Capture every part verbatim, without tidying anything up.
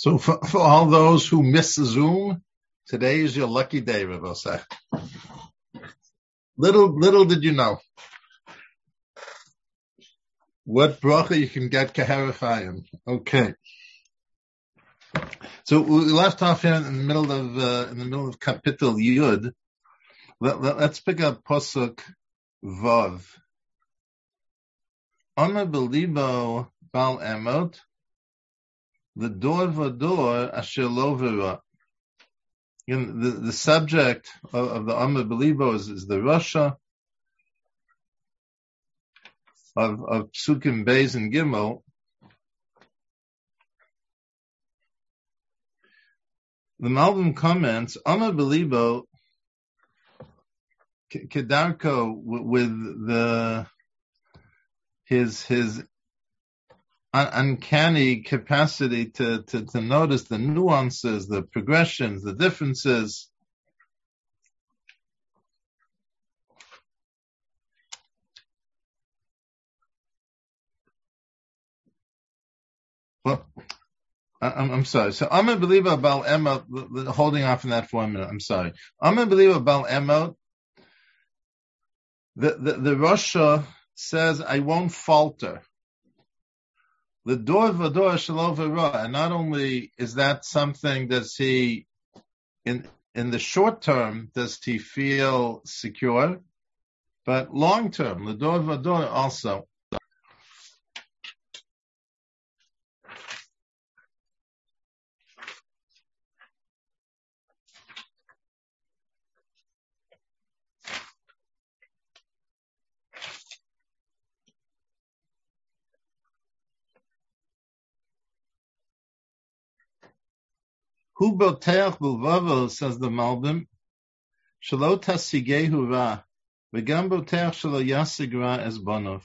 So for, for all those who miss Zoom, today is your lucky day, Rabbi Sech. Little, little did you know what bracha you can get Keherifayim. Okay. So we left off here in the middle of, uh, in the middle of Kapitel Yud. Let, let, let's pick up Pasuk Vav. Ona belibo bal emot, the door vador asher lo vera. The, the subject of, of the Amma Belibo is, is the Russia of, of Psukim Beis and Gimel. The Malbim comments, Amma Belibo Kedarko with the his his uncanny capacity to, to, to notice the nuances, the progressions, the differences. Well, I'm, I'm sorry. So I'm a believer about Emot, holding off on that for a minute. I'm sorry. I'm a believer about Emot. The, the, the Rasha says, I won't falter. The door v'dor shelo v'ra, and not only is that something, does he, in in the short term, does he feel secure, but long term, the door v'dor also. Hu boteach b'lvavo, says the Malbim, shelo tasigehu ra, v'gam boteach shelo yasig ra es bonov.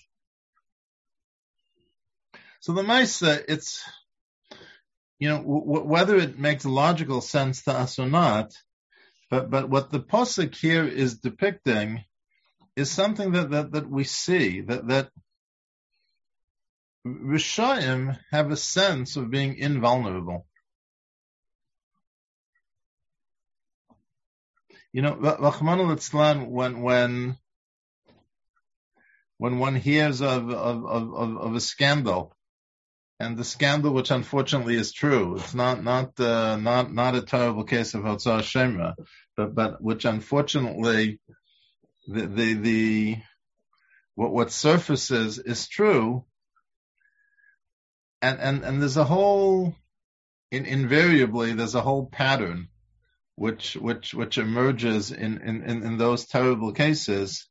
So the Maisa, it's, you know, w- whether it makes logical sense to us or not, but but what the Pasuk here is depicting is something that that, that we see, that that Rishayim have a sense of being invulnerable. You know, Rachmana litzlan, when when when one hears of of, of of a scandal, and the scandal, which unfortunately is true, it's not not uh, not not a terrible case of Hotzah Shemra, but but which unfortunately the the, the what what surfaces is true, and and and there's a whole in, invariably there's a whole pattern which which which emerges in, in, in those terrible cases.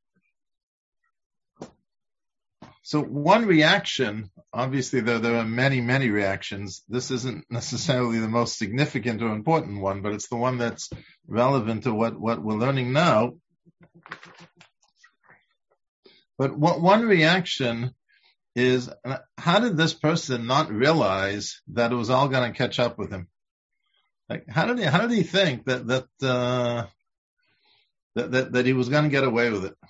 So one reaction, obviously there there are many, many reactions. This isn't necessarily the most significant or important one, but it's the one that's relevant to what, what we're learning now. But what one reaction is, how did this person not realize that it was all going to catch up with him? Like, how did he, how did he think that, that, uh, that, that, that he was going to get away with it?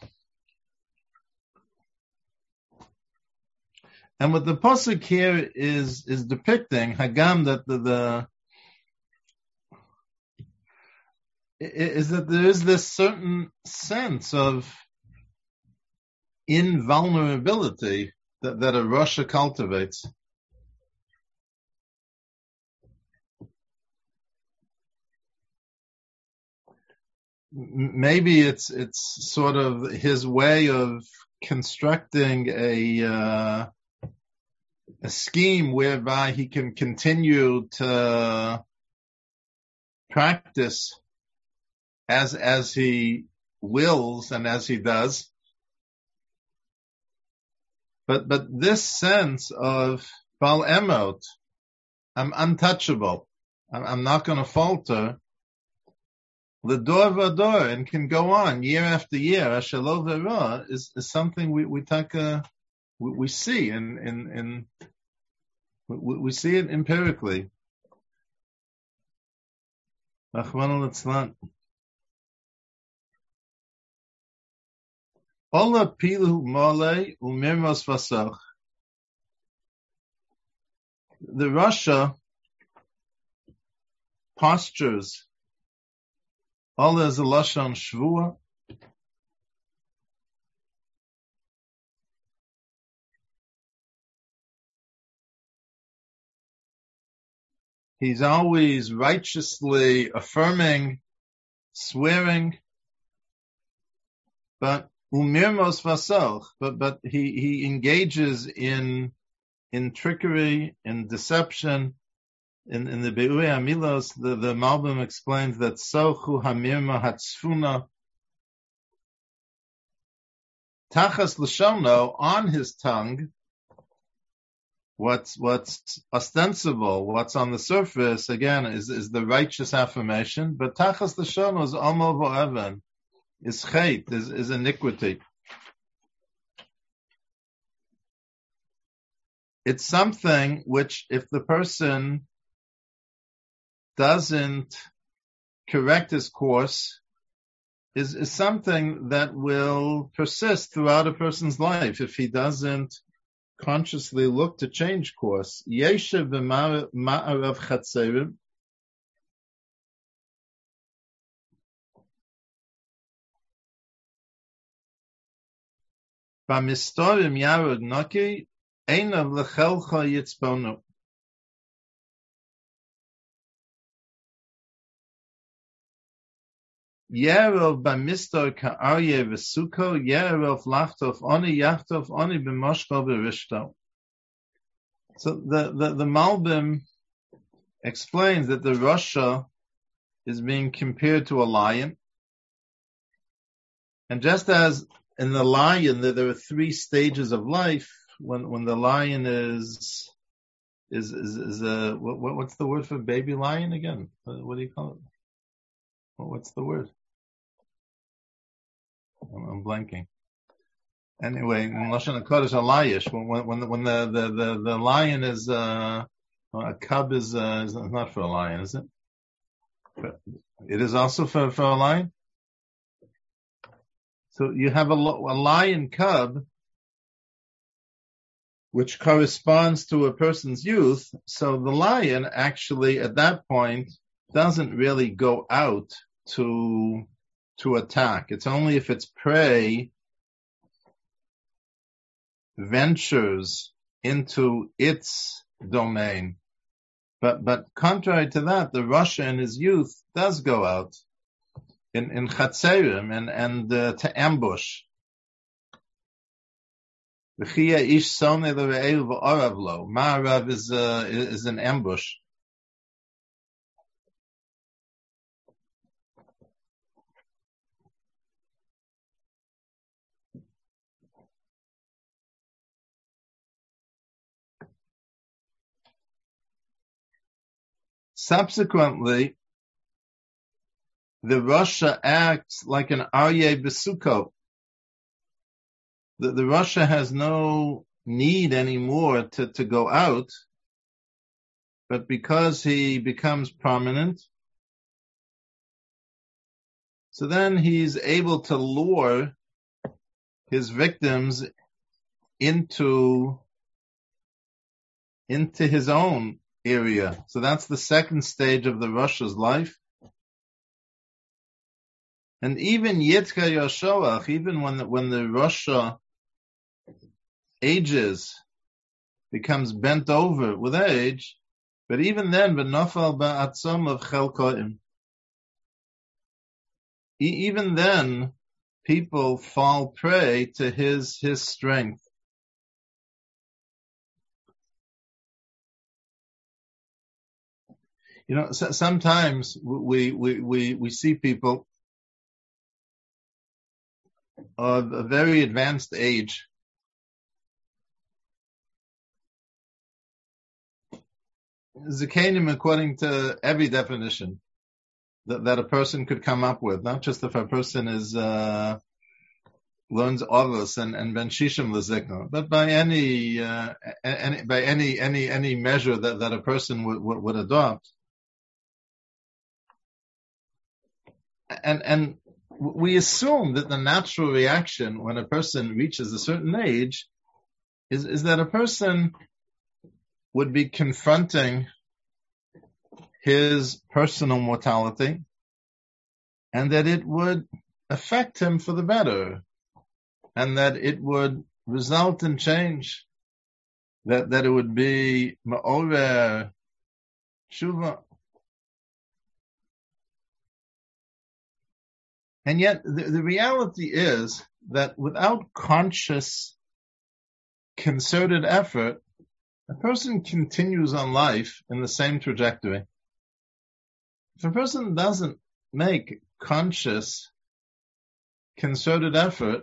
And what the Pasuk here is, is depicting, Hagam, that the, the, is that there is this certain sense of invulnerability that, that a Rasha cultivates. Maybe it's it's sort of his way of constructing a uh, a scheme whereby he can continue to practice as as he wills and as he does. But but this sense of Bal Emot, I'm untouchable, I'm, I'm not going to falter. L'dor v'dor, and can go on year after year. Asher lo v'ra is, is something we we take a, we, we see in in in we, we see it empirically. Rachmana litzlan. Ola pilu mole umirmos vasach. The Rasha postures. All is a lashon shvua. He's always righteously affirming, swearing, but umirmos vasoch, but but he he engages in in trickery, in deception. In in the Be'urei Amilos, the the Malbim explains that sochu hamirma hatzfuna tachas l'shono, on his tongue. What's what's ostensible, what's on the surface, again, is, is the righteous affirmation. But tachas l'shono is omo v'oven, is chait, is, is iniquity. It's something which, if the person doesn't correct his course, is, is something that will persist throughout a person's life if he doesn't consciously look to change course. Yeshev b'ma'arav chatzerim. B'mistorim yarod noki, einav lechelcha yitzponu. Yerov b'mistor ka'arye v'suko, yerov lachtof oni, yachtof oni b'moshko b'rishto. So the, the, the Malbim explains that the Rasha is being compared to a lion. And just as in the lion, there, there are three stages of life. When, when the lion is, is, is, is a, what, what's the word for baby lion again? What do you call it? What's the word? I'm blanking. Anyway, in Lashon HaKodesh, a layish. When when when the the the, the lion is uh, a cub is uh, is not for a lion, is it? It is also for for a lion. So you have a, a lion cub, which corresponds to a person's youth. So the lion actually, at that point, doesn't really go out to to attack. It's only if its prey ventures into its domain. But but contrary to that, the Rasha in his youth does go out in in chatzerim and and uh, to ambush. Ma'arav is uh, is an ambush. Subsequently, the Rasha acts like an Aryeh Besuko. The, the Rasha has no need anymore to, to go out, but because he becomes prominent, so then he's able to lure his victims into, into his own area. So that's the second stage of the Rasha's life. And even Yitzchak Yoshoach, even when the, when the Rasha ages, becomes bent over with age, but even then, v'nofal ba'atzom of chelkoim. Even then, people fall prey to his his strength. You know, so, sometimes we, we, we, we see people of a very advanced age Zakanim, according to every definition that, that a person could come up with, not just if a person is, uh, learns Avos and, and Ben Shishim L'Zikna, but by any, uh, any, by any, any, any measure that, that a person would, would, would adopt. And, and we assume that the natural reaction when a person reaches a certain age is, is that a person would be confronting his personal mortality, and that it would affect him for the better, and that it would result in change, that, that it would be ma'orer tshuva. And yet the, the reality is that without conscious, concerted effort, a person continues on life in the same trajectory. If a person doesn't make conscious, concerted effort,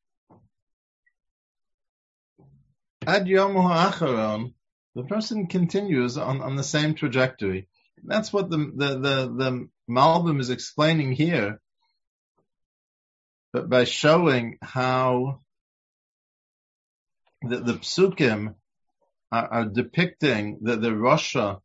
ad yomu ha'acharon, the person continues on, on the same trajectory. That's what the, the, the, the Malbim is explaining here, but by showing how the, the psukim are, are depicting the, the Rasha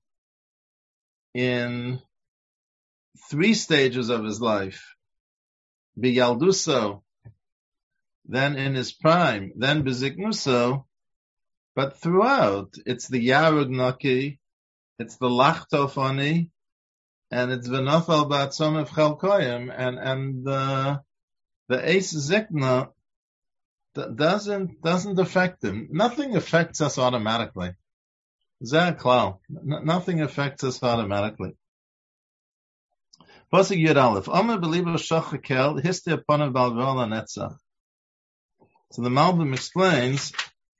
in three stages of his life. B'yalduso, then in his prime, then b'ziknuso, but throughout, it's the Yarug Naki, it's the Lachtofani, and it's V'nofal Ba'atzom Chelkoyim, and, and the, the Eis Zikna doesn't, doesn't affect him. Nothing affects us automatically. Zeh klal. Nothing affects us automatically. Pasuk Yud Aleph. Omer b'libo shachakel histi upon bal v'ola netzach. So the Malbim explains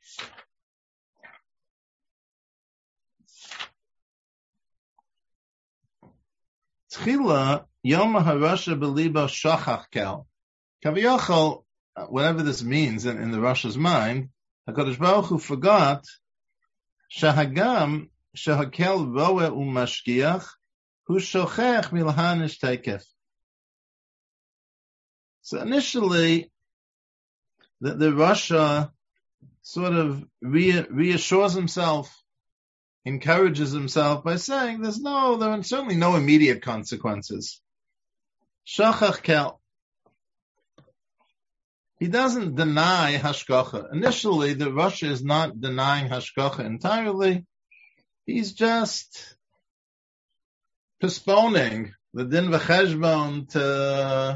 Tchila Yom HaRasha b'libo shachakel. Kaviyachol, whatever this means in, in the Rasha's mind, HaKadosh Baruch Hu forgot Shahagam Shahakel Roe Umashgiach Hu Shochech Milhanish Tekef. So initially, the, the Rasha sort of re, reassures himself, encourages himself by saying there's no, there are certainly no immediate consequences. Shachach. He doesn't deny hashgacha. Initially, the Rasha is not denying hashgacha entirely. He's just postponing the din v'cheshbon to,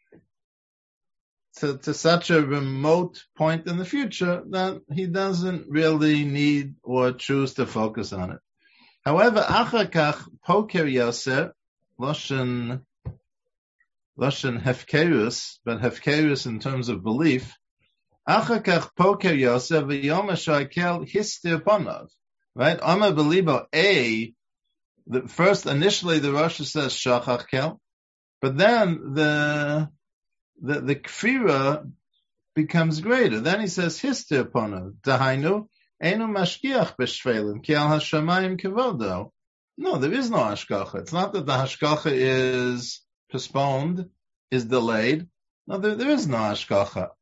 to, to such a remote point in the future that he doesn't really need or choose to focus on it. However, achakach poker yoser, loshen Lashon hefkerus, but hefkerus in terms of belief. Achakach poker Yosef v'yom ha'shakel histir panav. Right? Omer belibo a. The first, initially, the Rasha says shachachkel, but then the the the kfira becomes greater. Then he says histir panav. Dahainu enu mashkiach b'shvelim ki al hashamayim kevodo. No, there is no hashgacha. It's not that the hashgacha is postponed, is delayed. No, there, there is no hashgacha.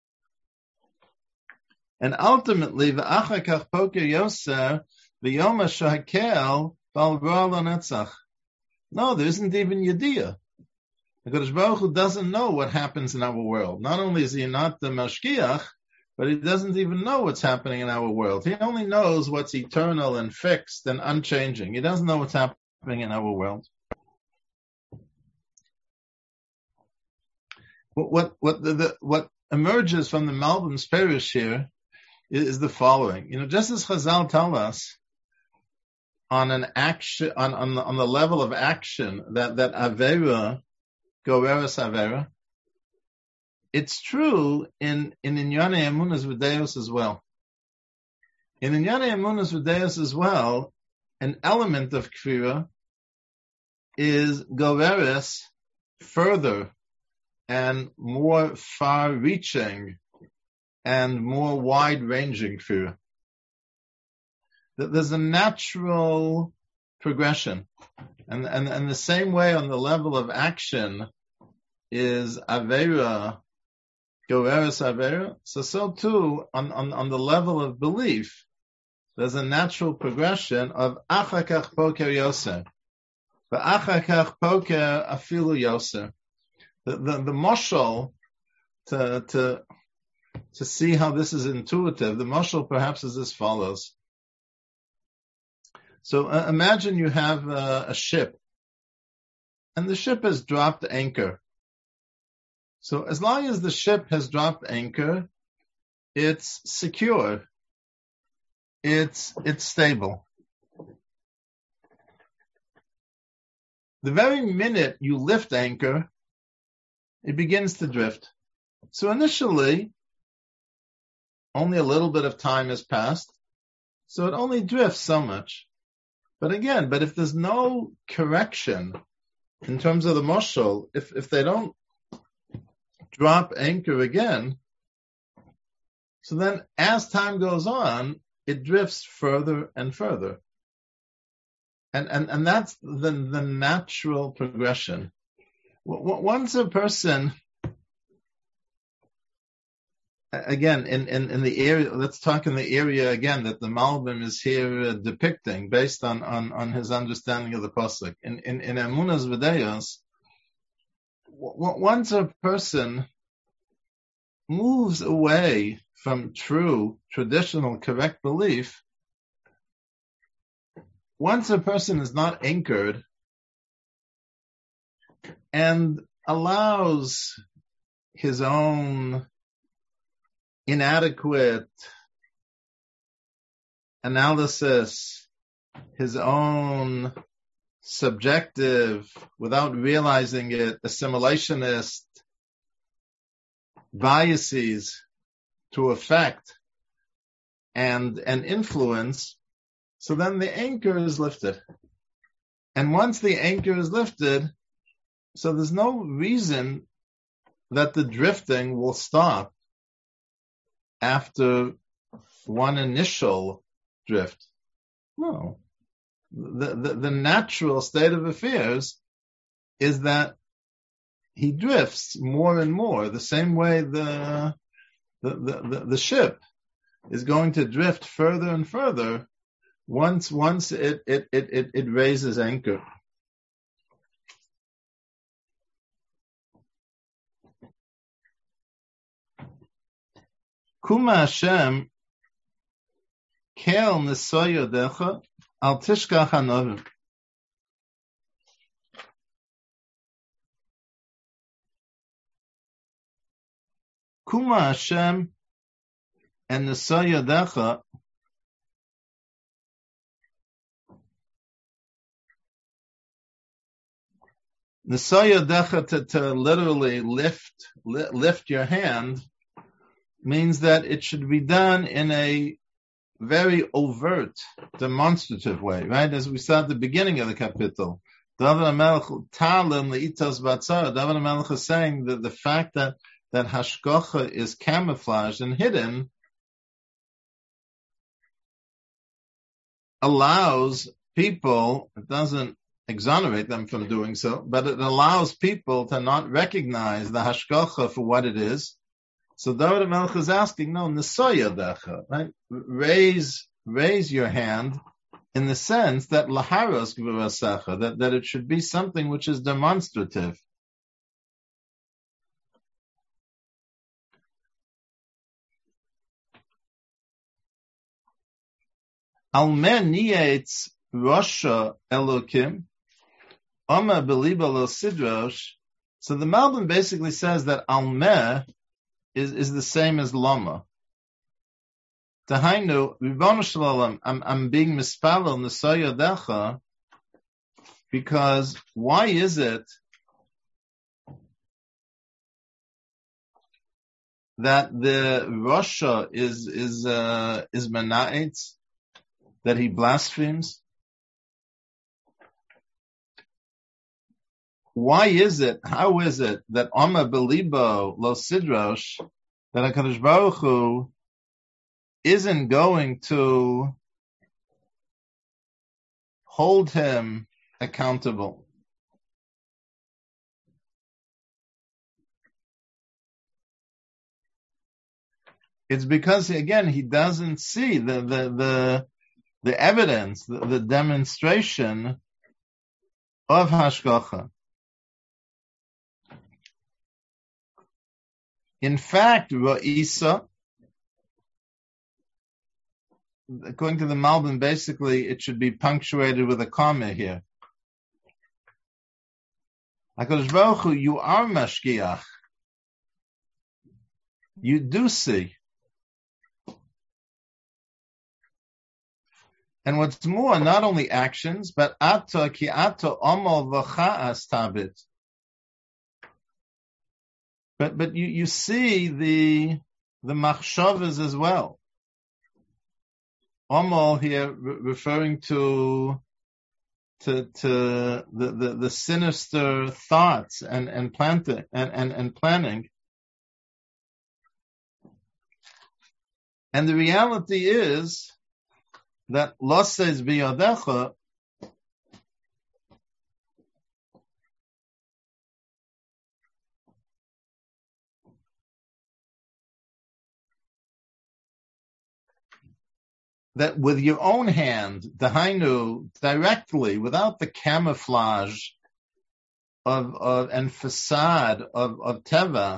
And ultimately, v'achakach poker yoser v'yom ha'shakel bal ro'al netzach. No, there isn't even yediyah. The Kadosh Baruch Hu doesn't know what happens in our world. Not only is he not the mashkiach, but he doesn't even know what's happening in our world. He only knows what's eternal and fixed and unchanging. He doesn't know what's happening in our world. What what what the, the what emerges from the Malbim's Perish here is, is the following. You know, just as Chazal tell us on an action on on the, on the level of action that that avera goveres avera, it's true in in Inyane Emunas V'Deos as well. In Inyane Emunas V'Deos as well, an element of kfira is goveres further and more far-reaching and more wide-ranging kfira. There's a natural progression, and and and the same way on the level of action is avera, goveres avera. So so too on on on the level of belief, there's a natural progression of achakach poker yoser, but achakach poker afilu yoser. The, the, the mashal, to, to, to see how this is intuitive, the mashal perhaps is as follows. So uh, imagine you have uh, a ship, and the ship has dropped anchor. So as long as the ship has dropped anchor, it's secure. It's it's stable. The very minute you lift anchor, it begins to drift. So initially, only a little bit of time has passed, so it only drifts so much. But again, but if there's no correction in terms of the moshel, if if they don't drop anchor again, so then as time goes on, it drifts further and further. And and, and that's the, the natural progression. Once a person, again, in, in, in the area, let's talk in the area again that the Malbim is here uh, depicting based on, on, on his understanding of the Pasuk. In, in, in Emunas V'Deyos, w- once a person moves away from true, traditional, correct belief, once a person is not anchored and allows his own inadequate analysis, his own subjective, without realizing it, assimilationist biases to affect and, and influence, so then the anchor is lifted. And once the anchor is lifted, so there's no reason that the drifting will stop after one initial drift. No. The, the, the natural state of affairs is that he drifts more and more, the same way the, the, the, the, the ship is going to drift further and further once, once it, it, it, it, it raises anchor. Kuma Hashem kel nesoy yodecha al tishkach hanovim. Kuma Hashem and nesoy yodecha nesoy yodecha to, to literally lift li, lift your hand means that it should be done in a very overt, demonstrative way, right? As we saw at the beginning of the kapitel, David HaMelech talim leitos batzara. David HaMelech is saying that the fact that that hashgacha is camouflaged and hidden allows people, it doesn't exonerate them from doing so, but it allows people to not recognize the hashgacha for what it is. So David HaMelech is asking, no, nesoy yodecha, right? Raise, raise your hand in the sense that laharos gvurasecha, that, that it should be something which is demonstrative. Almen niyetz Rasha Elokim, Oma beliba lo sidrosh. So the Malbim basically says that Almeh is, is the same as Lama. Tahainu, Ribbono Shel Olam, I'm, I'm being mispalel nesoy yodecha, because why is it that the Rasha is, is, uh, is mena'etz, that he blasphemes? Why is it, how is it that Oma belibo lo sidrosh, that HaKadosh Baruch Hu isn't going to hold him accountable? It's because, again, he doesn't see the, the, the, the evidence, the, the demonstration of hashgacha. In fact, Ra'isa, according to the Malbim, basically it should be punctuated with a comma here. HaKadosh Baruch Hu, you are mashgiach. You do see. And what's more, not only actions, but ato ki ato omal v'cha'as tabit. But but you, you see the the machshavas as well. Omal here re- referring to to to the, the, the sinister thoughts and, and planting and, and, and planning. And the reality is that losses biyodecha that with your own hand, dahainu, directly, without the camouflage of, of and facade of, of teva,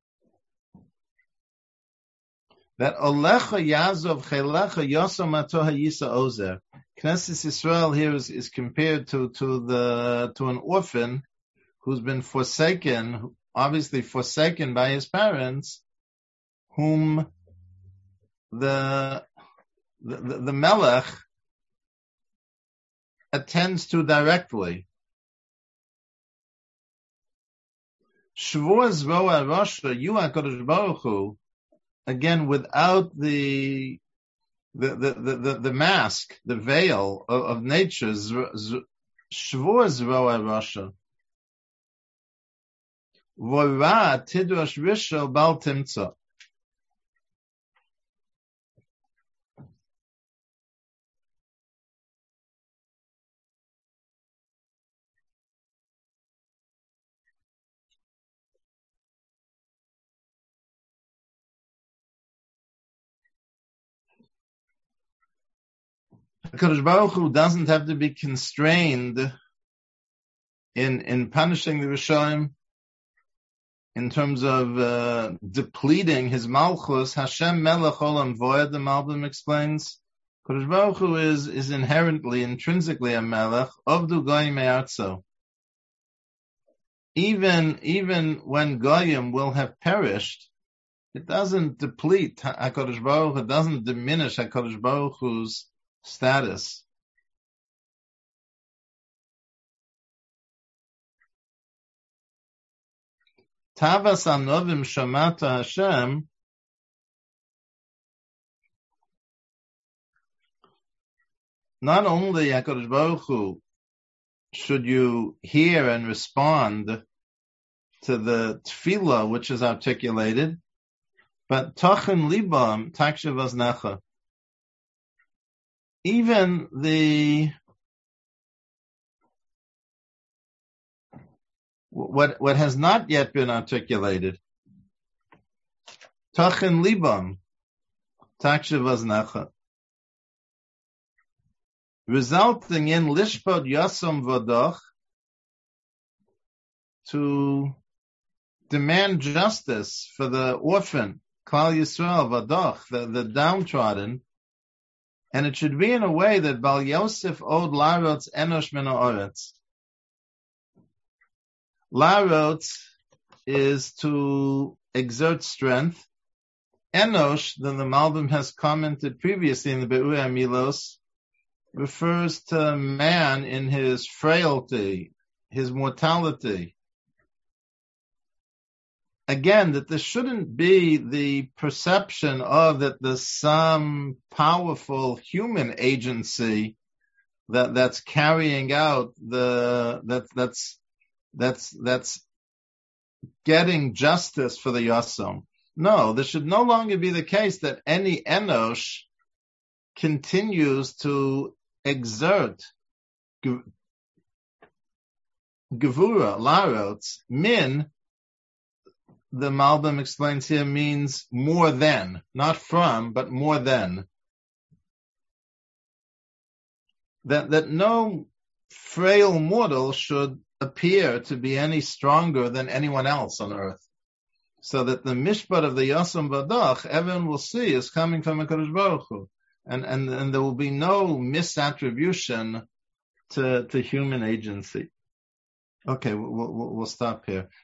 that olecha yazov chelecha yosam atoha yisa ozer. Knesset Yisrael here is, is compared to, to the, to an orphan who's been forsaken, obviously forsaken by his parents, whom the, the, the, the melech attends to directly. Shvur Zroa Rosha, you HaKadosh Baruch Hu, again, without the the the the, the mask, the veil of, of nature, Shvur Zroa Rosha. Vora Tidrash Rishel Bal Timtza. HaKadosh Baruch Hu doesn't have to be constrained in in punishing the Rishonim in terms of uh, depleting his malchus. Hashem Melech Olam Voed, the Malbim explains. HaKadosh Baruch Hu is is inherently, intrinsically a melech. Ovdu goyim me'artzo. Even even when goyim will have perished, it doesn't deplete HaKadosh Baruch Hu. It doesn't diminish HaKadosh Baruch Hu's status. Tavas anovim shamata Hashem. Not only HaKadosh Baruch Hu should you hear and respond to the tefillah which is articulated, but tochen libam takshav aznecha. Even the what what has not yet been articulated, tachin libam, takshav aznecha, resulting in lishpod yasam vadoch, to demand justice for the orphan, Klal Yisrael vadoch, the, the downtrodden. And it should be in a way that Bal Yosef od larotz enosh min ha'oretz. Larotz is to exert strength. Enosh, then the Malbim has commented previously in the Be'urei Milos, refers to man in his frailty, his mortality. Again, that there shouldn't be the perception of that there's some powerful human agency that that's carrying out the that that's that's that's getting justice for the Yasam. No, there should no longer be the case that any Enosh continues to exert Gevura, Larotz, Min. The Malbim explains here means more than, not from, but more than. That, that no frail mortal should appear to be any stronger than anyone else on earth. So that the mishpat of the Yasam Vadach, everyone will see, is coming from HaKadosh Baruch Hu. and, and, and there will be no misattribution to, to human agency. Okay, we'll, we'll, we'll stop here.